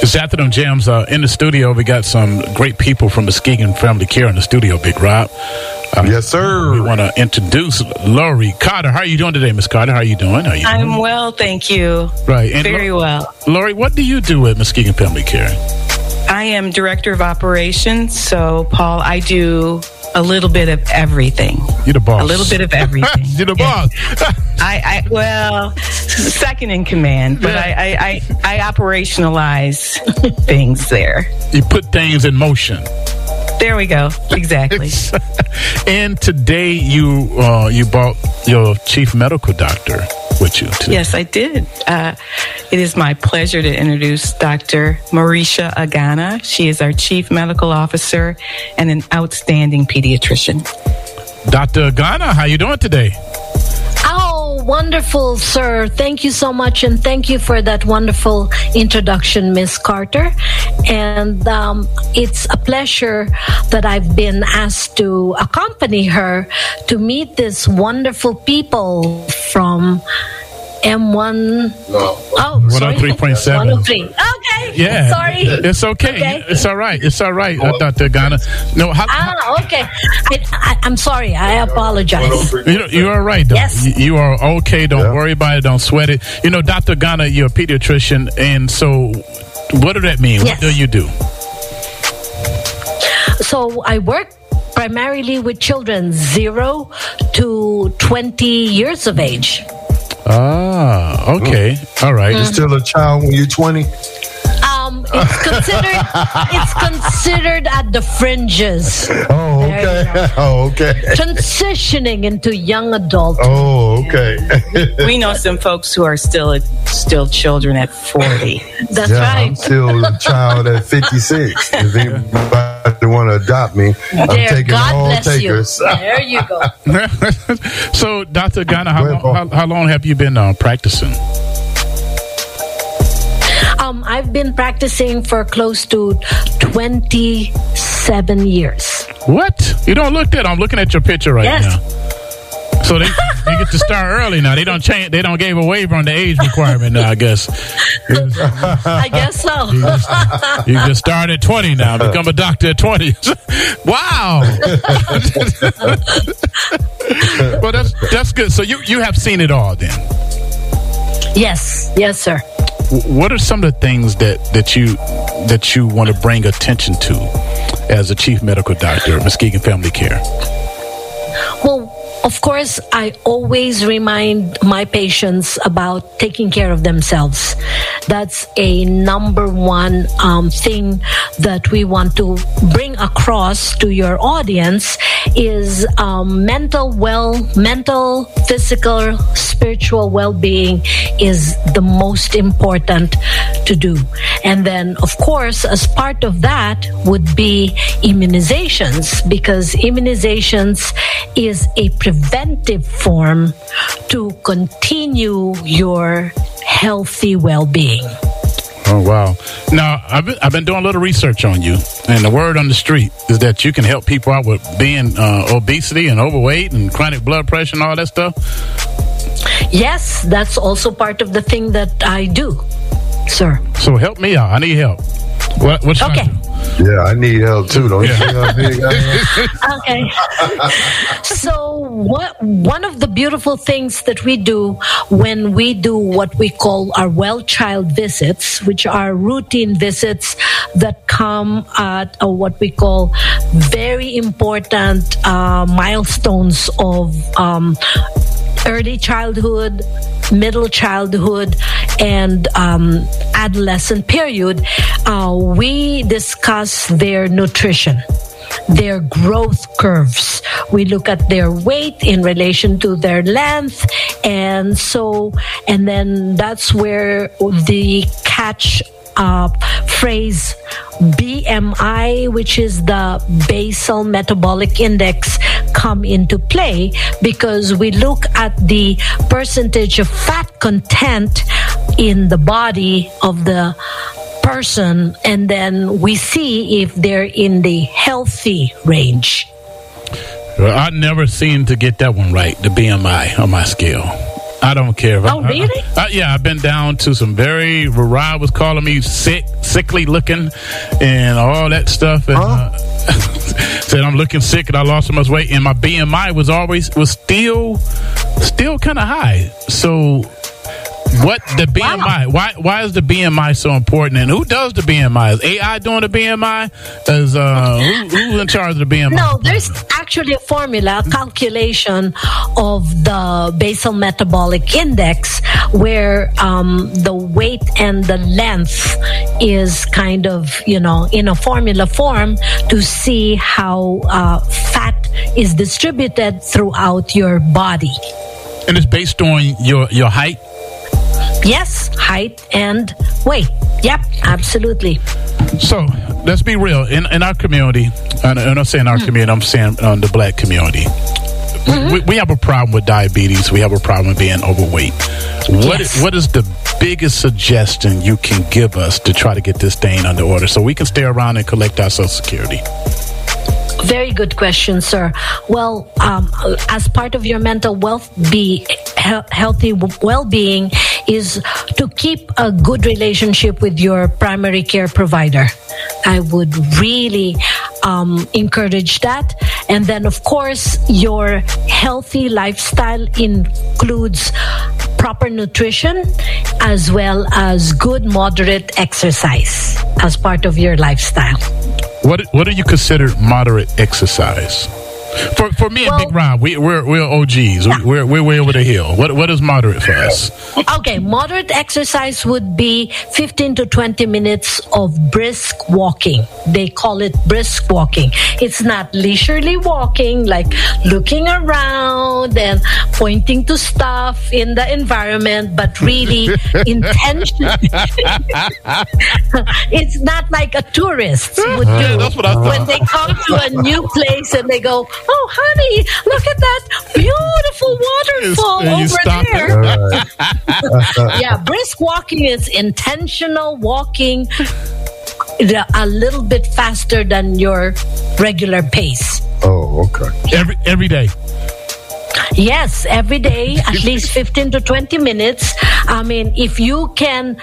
It's Afternoon Jams in the studio. We got some great people from Muskegon Family Care in the studio, Big Rob. Yes, sir. We want to introduce Lori Carter. How are you doing today, Miss Carter? How are you doing? I'm well, thank you. Right. And very well. Lori, what do you do at Muskegon Family Care? I am Director of Operations. So, Paul, I do a little bit of everything. You're the boss. A little bit of everything. You're the boss. Well, second in command, but I operationalize things there. You put things in motion. There we go. Exactly. And today you brought your chief medical doctor with you today. Yes, I did. It is my pleasure to introduce Dr. Marisha Agana. She is our chief medical officer and an outstanding pediatrician. Dr. Agana, how you doing today? Oh, wonderful, sir. Thank you so much. And thank you for that wonderful introduction, Miss Carter. And it's a pleasure that I've been asked to accompany her to meet these wonderful people from M1. Oh, 103.7. 103. Okay. Yeah. Sorry. It's okay. Okay. It's all right. It's all right, Dr. Agana. No, okay. I'm sorry. I apologize. You're all right, though. Yes. You are okay. Don't worry about it. Don't sweat it. Dr. Agana, you're a pediatrician. And so what does that mean? Yes. What do you do? So I work primarily with children 0 to 20 years of age. Ah, okay. All right. You're still a child when you're 20? It's considered at the fringes. Oh, okay. Oh, okay. Transitioning into young adult. Oh, okay. We know some folks who are still children at 40. That's right. I'm still a child at 56. If anybody want to adopt me, I'm taking God all bless takers. you. There you go. So, Dr. Agana, how long have you been practicing? I've been practicing for close to 27 years. What? You don't look that. I'm looking at your picture right now. So they get to start early now. They don't change. They don't give a waiver on the age requirement now, I guess. I guess so. You just start at 20 now. Become a doctor at 20. Wow. Well, that's good. So you have seen it all then. Yes, sir. What are some of the things that you want to bring attention to as a chief medical doctor at Muskegon Family Care? Well, of course, I always remind my patients about taking care of themselves. That's a number one thing that we want to bring across to your audience is mental, physical, spiritual well-being is the most important to do. And then, of course, as part of that would be immunizations, because immunizations is a preventive form to continue your healthy well-being. Oh, wow. Now, I've been doing a little research on you, and the word on the street is that you can help people out with being obesity and overweight and chronic blood pressure and all that stuff. Yes, that's also part of the thing that I do, sir. So help me out. I need help. What should I do? Yeah, I need help too. Don't you see how big I am? Okay. So one of the beautiful things that we do when we do what we call our well child visits, which are routine visits that come at what we call very important milestones of early childhood, middle childhood, and adolescent period, we discuss their nutrition, their growth curves. We look at their weight in relation to their length, and then that's where the catch phrase BMI, which is the basal metabolic index, come into play, because we look at the percentage of fat content in the body of the person, and then we see if they're in the healthy range. Well, I never seem to get that one right, the BMI on my scale. I don't care. Oh, really? Yeah, I've been down to some very. Rod was calling me sickly looking, and all that stuff. And said I'm looking sick, and I lost so much weight, and my BMI was still kind of high. So. What the BMI? Wow. Why is the BMI so important? And who does the BMI? Is AI doing the BMI? Is who's in charge of the BMI? No, there's actually a formula, a calculation of the basal metabolic index, where the weight and the length is kind of in a formula form to see how fat is distributed throughout your body. And it's based on your height. Yes, height and weight. Yep, absolutely. So let's be real. In our community, and I'm not saying our community, I'm saying the black community, we have a problem with diabetes. We have a problem with being overweight. What is the biggest suggestion you can give us to try to get this thing under order so we can stay around and collect our Social Security? Very good question, sir. Well, as part of your mental healthy well-being is to keep a good relationship with your primary care provider. I would really encourage that. And then, of course, your healthy lifestyle includes proper nutrition as well as good moderate exercise as part of your lifestyle. What do you consider moderate exercise? For me and Big Rob, we're OGs. We're way over the hill. What is moderate for us? Okay, moderate exercise would be 15 to 20 minutes of brisk walking. They call it brisk walking. It's not leisurely walking, like looking around and pointing to stuff in the environment, but really intentional. It's not like a tourist would do that's what I thought. when they come to a new place and they go, "Oh, honey, look at that beautiful waterfall And you over stop there." Yeah, brisk walking is intentional walking a little bit faster than your regular pace. Oh, okay. Every day. Yes, every day, at least 15 to 20 minutes. I mean, if you can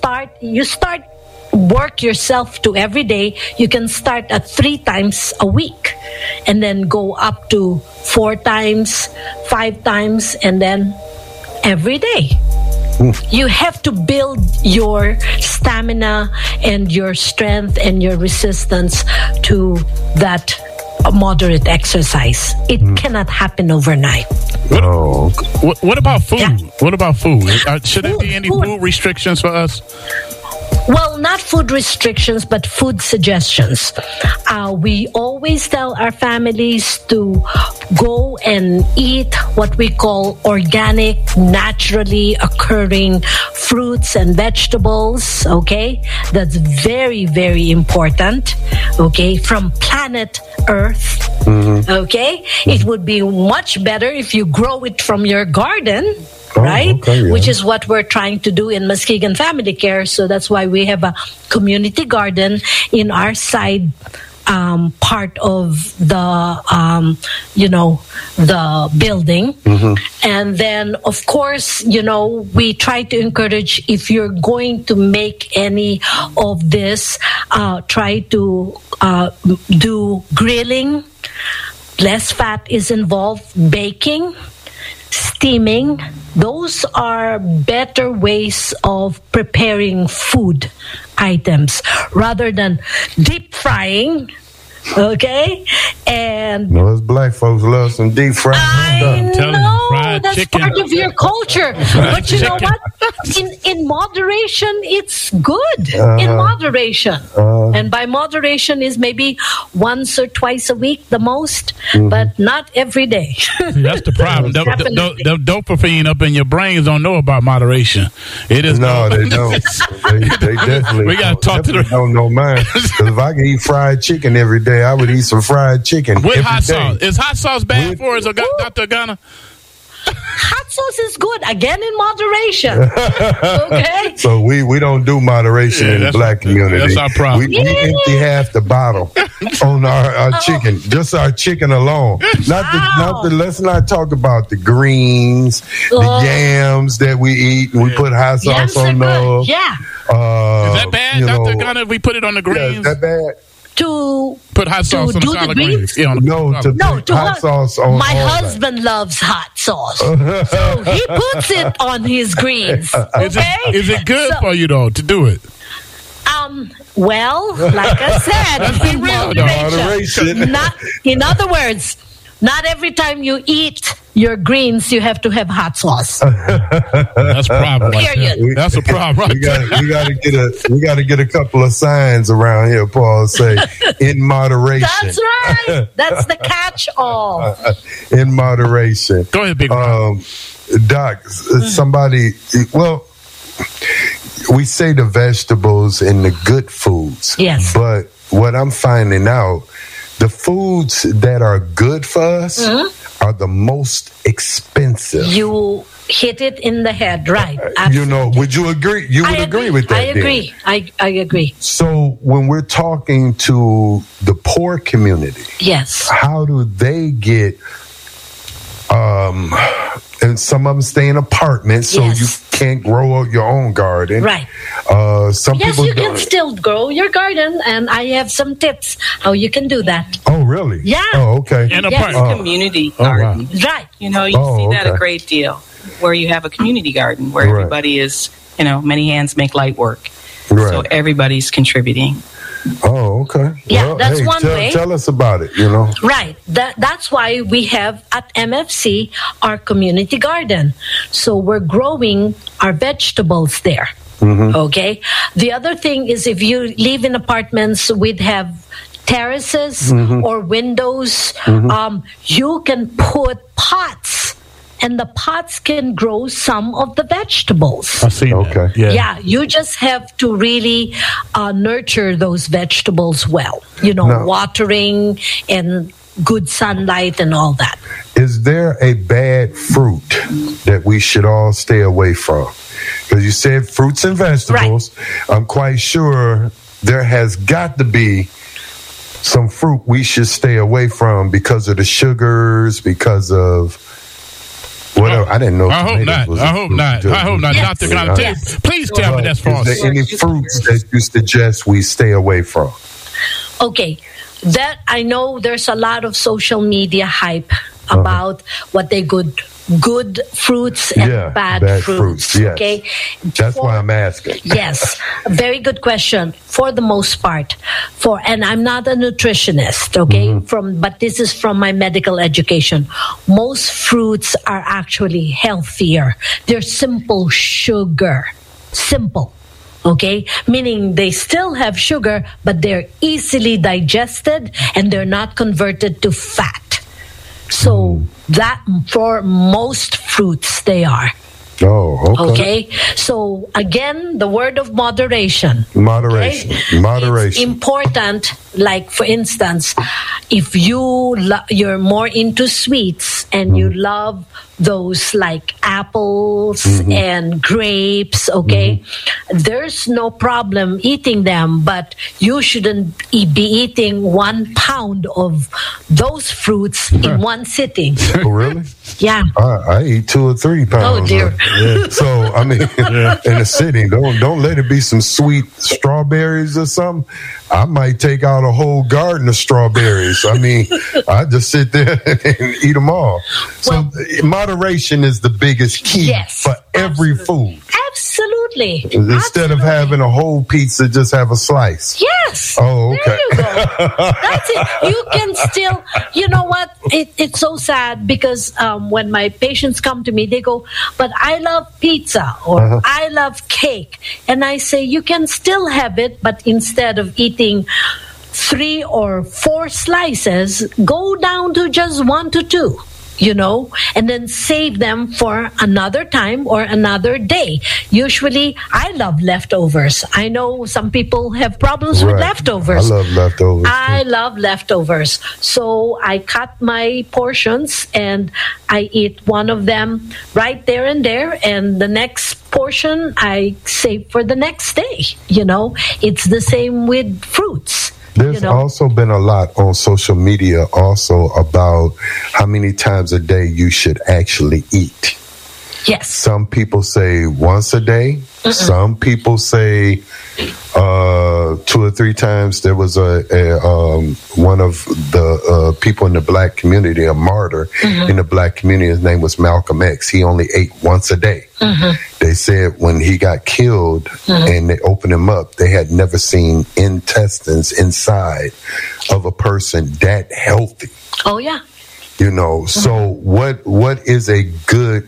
work yourself to every day, you can start at 3 times a week and then go up to 4 times, 5 times, and then every day. You have to build your stamina and your strength and your resistance to that moderate exercise. It cannot happen overnight. What about food? Yeah. What about food? Should there be any food restrictions for us? Well, not food restrictions, but food suggestions. We always tell our families to go and eat what we call organic, naturally occurring fruits and vegetables, okay? That's very, very important, okay? From planet Earth, okay? It would be much better if you grow it from your garden, right? Okay, yeah. Which is what we're trying to do in Muskegon Family Care. So that's why we have a community garden in our side part of the the building. And then of course, we try to encourage, if you're going to make any of this, try to do grilling. Less fat is involved. Baking, steaming, those are better ways of preparing food items rather than deep frying. Okay? And No, us black folks love some deep fried I stuff. know that's part of your culture. But you know what? In moderation, it's good. In moderation. And by moderation is maybe once or twice a week, the most, but not every day. That's the problem. The dopamine up in your brains don't know about moderation. It is No, they don't. They definitely We gotta talk to the- don't know mine. 'Cause if I could eat fried chicken every day, I would eat some fried chicken with every hot day. sauce. Is hot sauce bad for us, Dr. Agana? Hot sauce is good, again in moderation. Okay? So we don't do moderation in the that's black community. that's our problem. We empty half the bottle. on our chicken, just our chicken alone. Let's not talk about the greens, the yams that we eat. And we put hot sauce on those. Yeah. Is that bad, Dr. Gunner, if we put it on the greens? Yeah, is that bad? To put hot sauce on the salad greens? Yeah, to hot sauce on my husband loves hot sauce. So he puts it on his greens. Okay? Is it good for you, though, to do it? Well, like I said, in moderation. In other words, not every time you eat your greens, you have to have hot sauce. That's a problem. Period. That's a problem. We got to get a couple of signs around here, Paul. Say in moderation. That's right. That's the catch-all. In moderation. Go ahead, Big Doc. Somebody. Well, we say the vegetables and the good foods. Yes. But what I'm finding out, the foods that are good for us are the most expensive. You hit it in the head, right? Absolutely. Would you agree? You would agree with that? I agree. I agree. So when we're talking to the poor community, yes, how do they get? And some of them stay in apartments, so you can't grow your own garden. Right. Some people you can still grow your garden, and I have some tips how you can do that. Oh, really? Yeah. Oh, okay. In a community garden. Wow. Right. You see that a great deal, where you have a community garden where everybody is, many hands make light work. Right. So everybody's contributing. Oh, okay. Yeah, well, that's one way. Tell us about it, Right. That's why we have at MFC our community garden. So we're growing our vegetables there. Mm-hmm. Okay. The other thing is if you live in apartments, we'd have terraces or windows. You can put pots. And the pots can grow some of the vegetables. I see. Okay. Yeah, you just have to really nurture those vegetables well. Watering and good sunlight and all that. Is there a bad fruit that we should all stay away from? Because you said fruits and vegetables. Right. I'm quite sure there has got to be some fruit we should stay away from because of the sugars, because of... Whatever. I didn't know. I hope not. Yes. Dr. Gunner, please tell me that's false. Is there any fruits that you suggest we stay away from? Okay. That I know there's a lot of social media hype about what they good fruits and bad fruits. Yes. Okay. That's why I'm asking. Yes. Very good question. For the most part. And I'm not a nutritionist, okay? But this is from my medical education. Most fruits are actually healthier. They're simple sugar. Simple. Okay? Meaning they still have sugar, but they're easily digested and they're not converted to fat. So that for most fruits they are. Oh, okay. So again, the word of moderation. Moderation. It's important. Like for instance, if you're more into sweets and you love those like apples and grapes, there's no problem eating them, but you shouldn't be eating 1 pound of those fruits in one sitting. Oh, really? Yeah. I eat 2 or 3 pounds. Oh dear. So I mean, in a sitting, don't let it be some sweet strawberries or something. I might take out a whole garden of strawberries. I mean, I just sit there and eat them all. So moderation is the biggest key for every food. Absolutely. Instead of having a whole pizza, just have a slice. Yes. Oh, okay. There you go. That's it. You can still, you know what? It's so sad because when my patients come to me, they go, but I love pizza or I love cake. And I say, you can still have it, but instead of eating 3 or 4 slices, go down to just 1 to 2. And then save them for another time or another day. Usually, I love leftovers. I know some people have problems with leftovers. I love leftovers. I love leftovers. So I cut my portions and I eat one of them right there and there. And the next portion I save for the next day. It's the same with fruits. There's also been a lot on social media also about how many times a day you should actually eat. Yes. Some people say once a day. Mm-mm. Some people say 2 or 3 times. There was one of the people in the black community, a martyr in the black community. His name was Malcolm X. He only ate once a day. They said when he got killed and they opened him up, they had never seen intestines inside of a person that healthy. Oh yeah. So what is a good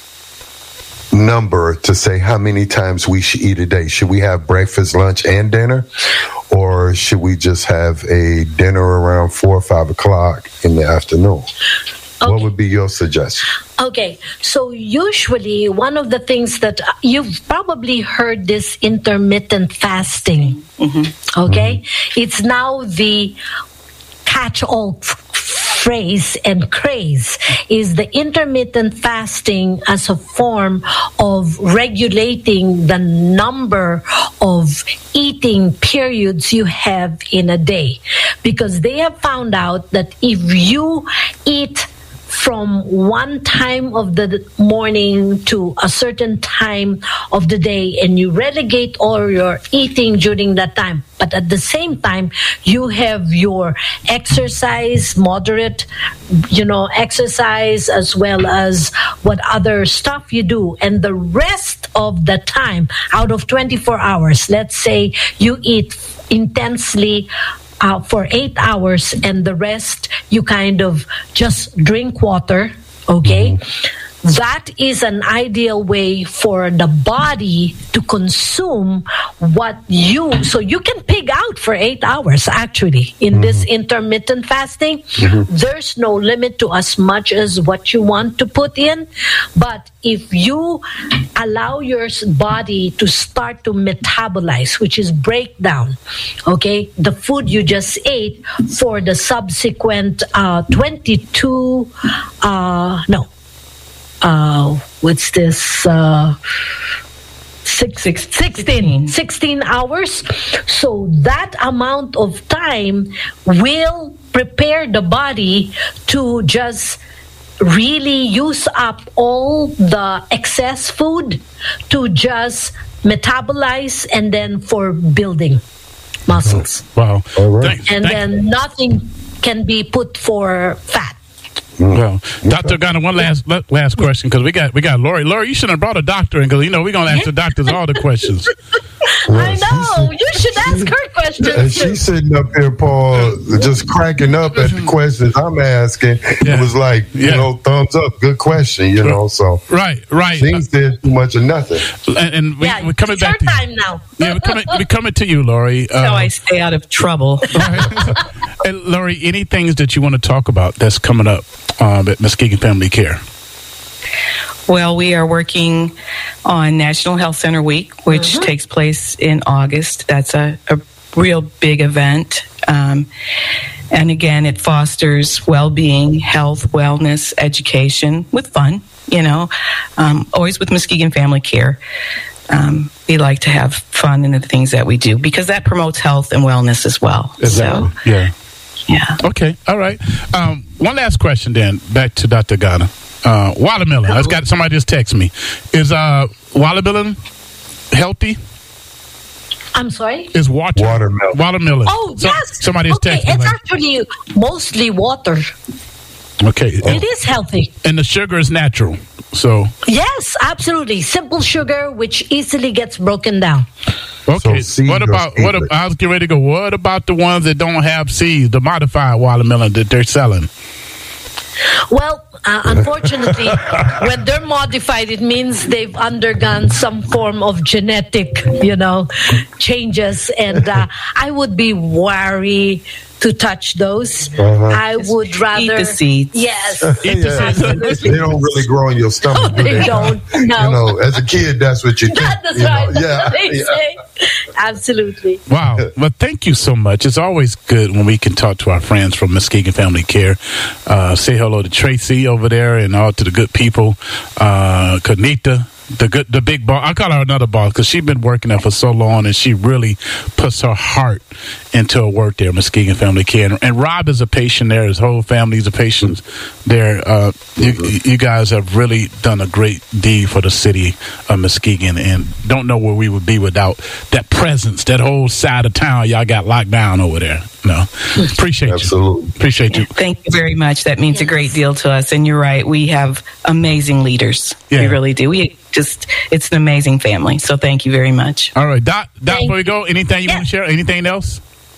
number to say how many times we should eat a day? Should we have breakfast, lunch, and dinner? Or should we just have a dinner around 4 or 5 o'clock in the afternoon? Okay. What would be your suggestion? Okay, so usually one of the things that you've probably heard this intermittent fasting. Okay? It's now the catch-all phrase and craze is the intermittent fasting as a form of regulating the number of eating periods you have in a day, because they have found out that if you eat from one time of the morning to a certain time of the day and you relegate all your eating during that time, but at the same time you have your exercise, moderate exercise, as well as what other stuff you do, and the rest of the time out of 24 hours, let's say you eat intensely for 8 hours and the rest you kind of just drink water, okay? That is an ideal way for the body to consume so you can pig out for 8 hours actually in this intermittent fasting. There's no limit to as much as what you want to put in, but if you allow your body to start to metabolize, which is break down, okay, the food you just ate for the subsequent 16 hours. So that amount of time will prepare the body to just really use up all the excess food to just metabolize and then for building muscles. Wow. All right. Then nothing can be put for fat. Well, Dr. Agana, one last question, because we got Lori. Lori, you shouldn't have brought a doctor in, because we're going to ask the doctors all the questions. I know. You should ask her questions. And she's sitting up here, Paul, just cracking up at the questions I'm asking. It was like, thumbs up, good question, so. Right. She said too much of nothing. And we're coming back to time now. Yeah, we're coming to you, Lori. So I stay out of trouble. And Lori, any things that you want to talk about that's coming up at Muskegon Family Care? Well, we are working on National Health Center Week, which takes place in August. That's a real big event. And again, it fosters well-being, health, wellness, education with fun, always with Muskegon Family Care. We like to have fun in the things that we do because that promotes health and wellness as well. Exactly. So, yeah. Okay. All right. One last question then, back to Dr. Agana. Watermelon. I got somebody just text me. Is watermelon healthy? I'm sorry? Is watermelon. Oh, yes. Somebody just texted me. It's actually mostly water. Okay. It is healthy. And the sugar is natural. So yes, absolutely. Simple sugar, which easily gets broken down. Okay. So what about I was getting ready to go. What about the ones that don't have seeds, the modified watermelon that they're selling? Well, unfortunately, when they're modified, it means they've undergone some form of genetic, changes. And I would be wary to touch those. I would rather eat the seeds. Yes, absolutely. They don't really grow in your stomach. No, they don't. No. As a kid, that's what you think. That's right. That's what they say. Absolutely. Wow. Well, thank you so much. It's always good when we can talk to our friends from Muskegon Family Care. Say hello to Tracy over there and all to the good people. Kanita, the big boss. I call her another boss because she's been working there for so long, and she really puts her heart into her work there, Muskegon Family Care. And Rob is a patient there. His whole family's a patient there. You guys have really done a great deed for the city of Muskegon, and don't know where we would be without that presence, that whole side of town y'all got locked down over there. No, appreciate Absolutely. you. Appreciate you. Thank you very much. That means a great deal to us. And you're right. We have amazing leaders. Yeah. We really do. It's an amazing family. So thank you very much. All right, Doc, before we go, anything you want to share? Anything else?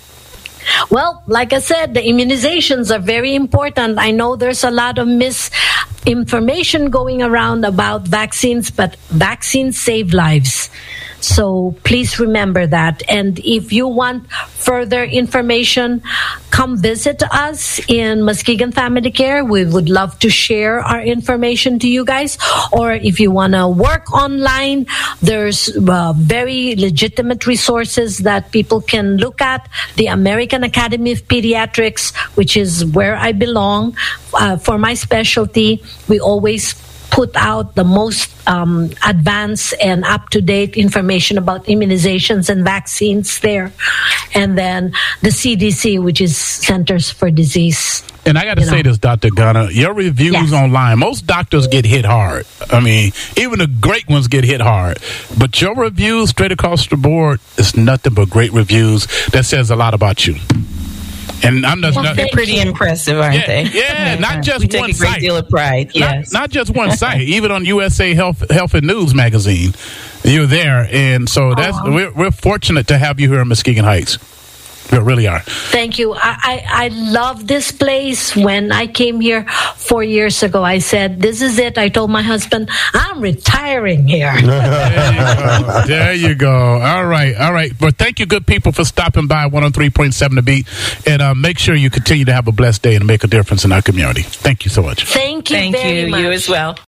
Well, like I said, the immunizations are very important. I know there's a lot of misinformation going around about vaccines, but vaccines save lives. So please remember that. And if you want further information, come visit us in Muskegon Family Care. We would love to share our information to you guys. Or if you want to work online, there's very legitimate resources that people can look at. The American Academy of Pediatrics, which is where I belong. For my specialty, we always put out the most advanced and up-to-date information about immunizations and vaccines there. And then the CDC, which is Centers for Disease. And I got to say this, Dr. Gunner, your reviews online, most doctors get hit hard. I mean, even the great ones get hit hard. But your reviews straight across the board is nothing but great reviews. That says a lot about you. And I'm just they're pretty impressive, aren't they? Yeah, not just we take one a great site. deal of pride. Yes, not just one site. Even on USA Health and News magazine, you're there, and so we're fortunate to have you here in Muskegon Heights. We really are. Thank you. I love this place. When I came here 4 years ago, I said, this is it. I told my husband, I'm retiring here. There you go. All right. But thank you, good people, for stopping by 103.7 The Beat. And make sure you continue to have a blessed day and make a difference in our community. Thank you so much. Thank you very much. You as well.